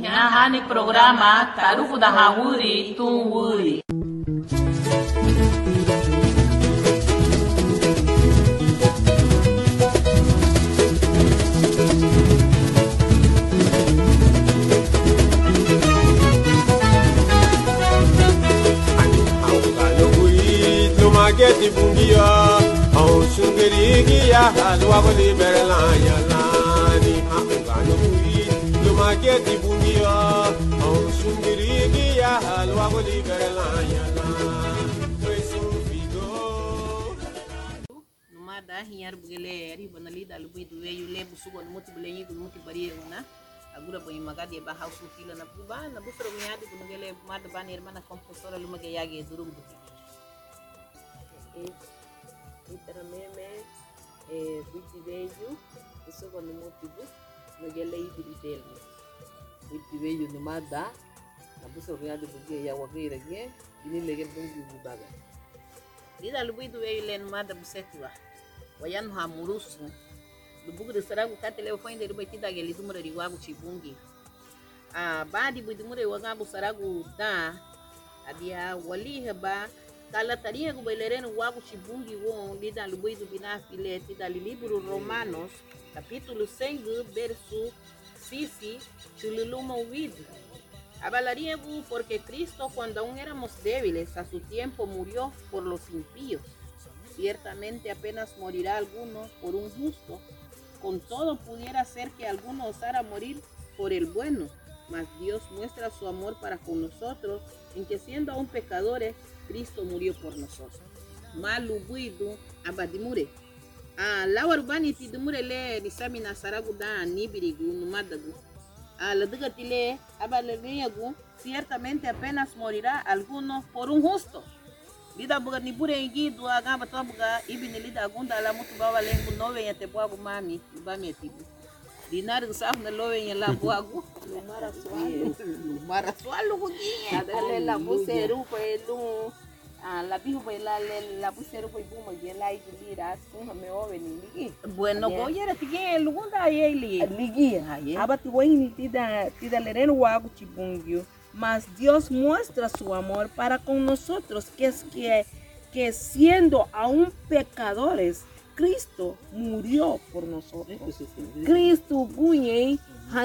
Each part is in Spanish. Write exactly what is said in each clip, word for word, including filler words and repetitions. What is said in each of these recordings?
Inahani programa Tarufu da Hawuri Tunwuri. Mageti bungia, au sungeri ya halwa bali berla ya lani. Hangano muri, lo mageti bungia, au sungeri ya halwa bali berla ya lani. Preso figo. Numada hinyar bugele ari banali dalu bidu we yule busugo muti bulenyi muti bari na. Agura boy magadi ba hausu fila na buba na busro miadi bunugele mad banir mana komposora lumage yage durum buti. Literalmente eh buiti veio isso quando motivo no gele ibridel buiti veio no mada na buso reado buge ya wagira ge ini lege bungi bubaga Lida lubidu weyu len mada busetua wayan ha murusu lubugu de saragu katele foi de rubai tida gele dumure riwagu chibungi ah badi budumure wagabu saragu da adia wali haba Kala taria gubaileren wagu chibungi won lida lubuidu binafile tida libro Romanos capítulo seis verso seis chululuma uvidu. Hablaría porque Cristo cuando aún éramos débiles a su tiempo murió por los impíos. Ciertamente apenas morirá alguno por un justo. Con todo pudiera ser que alguno osara morir por el bueno. Mas Dios muestra su amor para con nosotros en que siendo aún pecadores Cristo murió por nosotros. Malu buidu abadimure. Ah, la warbani ti dumure le disamina saragu da nibirigu numadagu. Ah, la digatile abaleriagu ciertamente apenas morirá alguno por un justo. Lida buga nibure igidu agamba tobuga ibini lida agunda la mutu baba lengu nove ya tebuagu mami bami tibu. Dinar usaf na lowe ya la buagu. lumara swalo Lumara swalo kugia. adale la buseru pelu ah la bihu baila la buseru pelu buma gela idira sunha me ove ni ligi Bueno, goyera tige lugunda yeli. Ligi Aye. abati waini tida tida lereno wagu chibungio, mas Dios muestra su amor para con nosotros, que es que que siendo aún pecadores Cristo murió por nosotros. Cristo bunye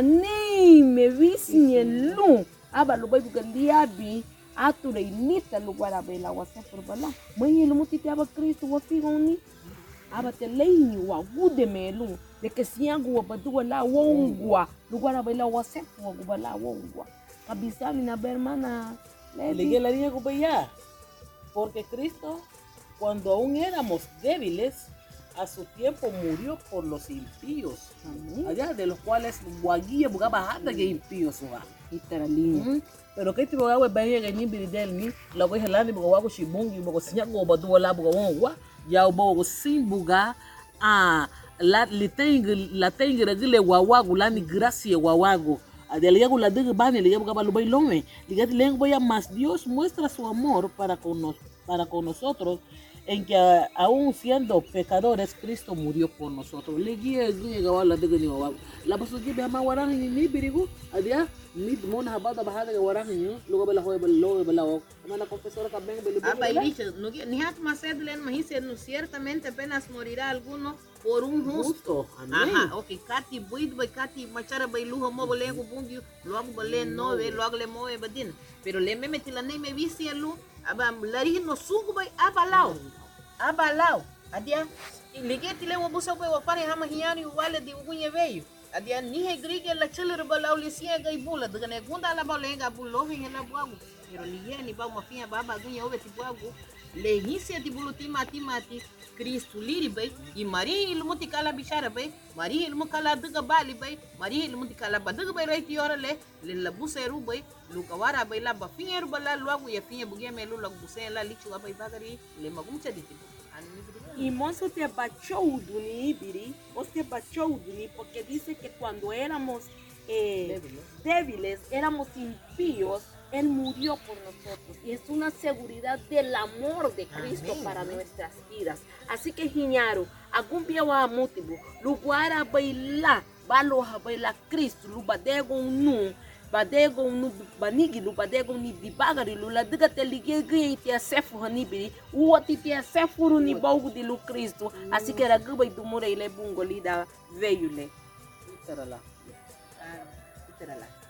hanei me visinye lu aba lo bai bugandiabi ature inita lu guara bela wasa por bala manye lu mutite aba Cristo wa figoni aba te leini wa gude melu de que siangu wa badu la wongwa lu guara bela wasa wa gubala wongwa kabisa mina bermana Le la niña ya, porque Cristo cuando aún éramos débiles a su tiempo murió por los impíos, allá de los cuales guaguía bugaba hasta que impíos va. itaralini Pero que tipo gawe banya ga ni biridel ni la ko helani buga wago shibungi buga sinya go badu wala buga wonwa ya buga sim buga a la liteng la teng regile wawago la ni gracia wawago adele yago la de bani le yago balu bailome digati lengua ya más Dios muestra su amor para con nos, para con nosotros en que aún siendo pecadores Cristo murió por nosotros. Le guía guía gawala de ni wawa. La paso que be ma warang ni ni birigo adia ni mon habada bahada ga warang ni lugo bela hoy bela lo bela o. Mana confesora ka beng bela. Aba ilicha, no ni hat masedlen mahise no ciertamente apenas morirá alguno por un justo. Justo. Amén. Ajá, okay, kati buid bay kati machara bay luho mo bolengo bungi luago balen no ve luago le mo e badin. Pero le me metila nei me visi alu aba lari no sugo bay abalao. Abalao. Adia ligeti le wo busa bay wa pare hama hiani wale di ugunye veio. Adia ni he grige la chilere balau lisia gai bula daga ne gunda la balenga bulo hinga la buagu. Pero lieni ba uma finha baba agunye ove ti buagu. Le hisia ti bulu ti mati mati Cristo liri bay i mari ilmu ti kala bishara bay mari ilmu kala daga bali bay mari ilmu ti kala badaga bay rai ti ora le le la buseru bay lu kawara bay la ba finha ru bala luagu ya finha bugia me lu la busen la lichu bay bagari le magumcha diti y Monzo te bachou duni ibiri, vos te bachou duni porque dice que cuando éramos eh, débiles, éramos impíos, Él murió por nosotros y es una seguridad del amor de Cristo amén, para amén. Nuestras vidas. Así que Jiñaro, algún día va a motivo, lugar a bailar, balo a bailar Cristo, lugar de un badego nu banigi lu badego ni dibagari lu la diga te ligue ge te sefu hanibiri uoti te sefu ni bogu di lu Cristo assim que era guba do mure ile bungo lida veio le Tarala. Ah, iterala.